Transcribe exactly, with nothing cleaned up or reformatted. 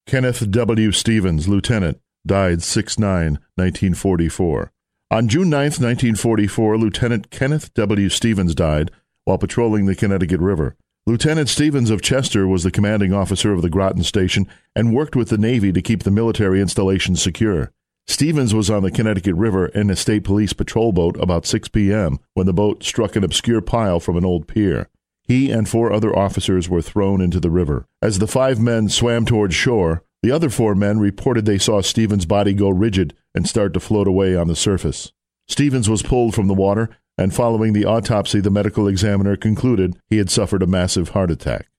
Kenneth W. Stevens, Lieutenant, died six nine nineteen forty-four. On June ninth, nineteen forty-four, Lieutenant Kenneth W. Stevens died while patrolling the Connecticut River. Lieutenant Stevens of Chester was the commanding officer of the Groton Station and worked with the Navy to keep the military installations secure. Stevens was on the Connecticut River in a state police patrol boat about six p.m. when the boat struck an obscure pile from an old pier. He and four other officers were thrown into the river. As the five men swam toward shore, the other four men reported they saw Stevens' body go rigid and start to float away on the surface. Stevens was pulled from the water, and following the autopsy, the medical examiner concluded he had suffered a massive heart attack.